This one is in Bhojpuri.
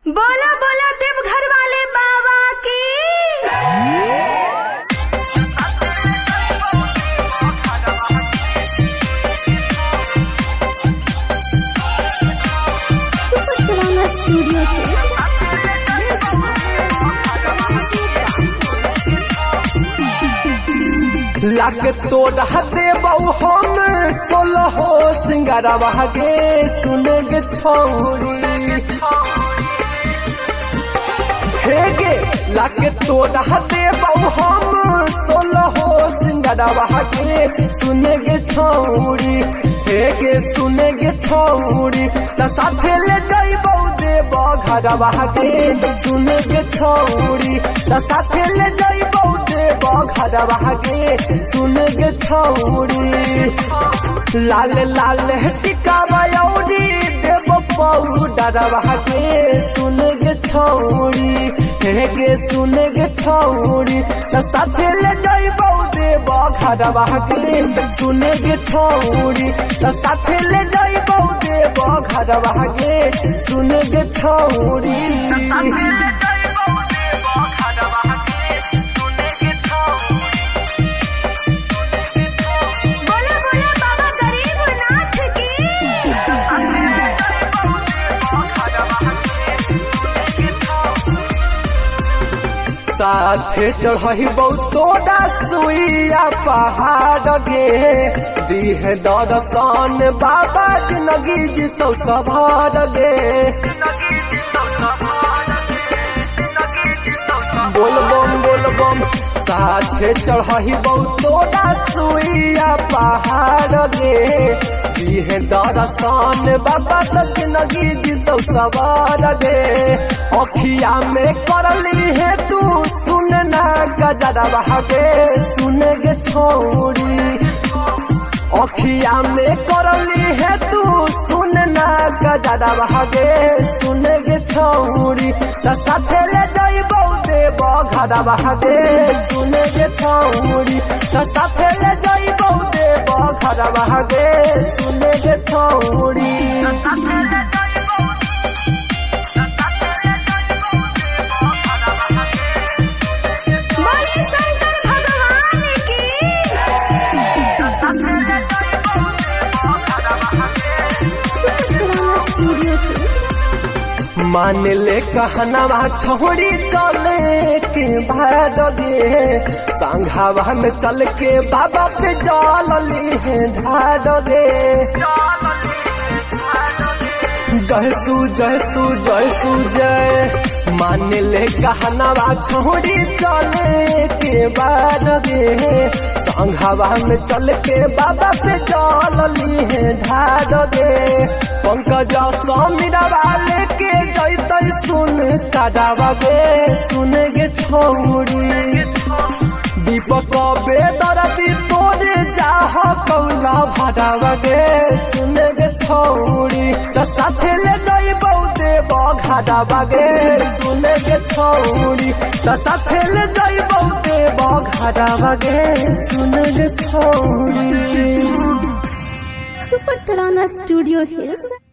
बोला बोला देवघर वाले बाबा की। स्टूडियो लाके तोड़ा देबौ हम 16 सिंगारवा गे सुन गे छौरी हे गे लाके तोड़ा देबौ हम 16 सिंगारवा गे सुन गे छौरी हे गे सुन गे छौरी त साथे ले जाइबौ देबौ घरवा गे सुन गे छौरी त साथे ले जाइबौ देबौ घरवा गे सुन गे छौरी लाल लाल टिका बयौरी देव पाउडरवा गे सुन गे छौरी हे गे सुन गे छौरी त साथे ले जाइबौ देव घरवा गे सुन गे छौरी त साथे ले जाइबौ देव घरवा गे सुन गे छौरी। साथे चढ़बौ तोड़ा सुइया पहाड़ गे दीह दर्शन बाबा जिंदगी जीतौ सवार गे बोलबम साथे चढ़बौ तोड़ा सुइया पहाड़ गे दीह दर्शन बाबा जिंदगी जीतौ सवार गे अखिया में करली है तू सुन ना गजरवा गे सुन गे छौरी अखिया में करली है तू सुन ना गजरवा गे सुन गे छौरी त साथे ले जाइबौ देबौ घरवा गे सुन गे छौरी त साथे ले जाइबौ देबौ घरवा गे सुन गे छौरी। मान ले कहनवा छोड़ी चले के भाद गे संघावा में चल के बाबा पे जल ली ढाद गे जय सु जय सु जय सु जय मान ले कहनवा छोड़ी चले के बाद गे संघावा में चल के बाबा पे जल ली ढाद गे पंकज समीरा वाले के जैतै सुन काडावा गे सुन गे छौरी दीपक बेदरती तोरे जाह कौला भाडावा गे सुन गे छौरी त साथे ले जाइबौ देबौ घरवा गे सुन गे छौरी त साथे ले जाइबौ देबौ घरवा गे सुन गे छौरी। सुपर तराना स्टूडियो हिल्स।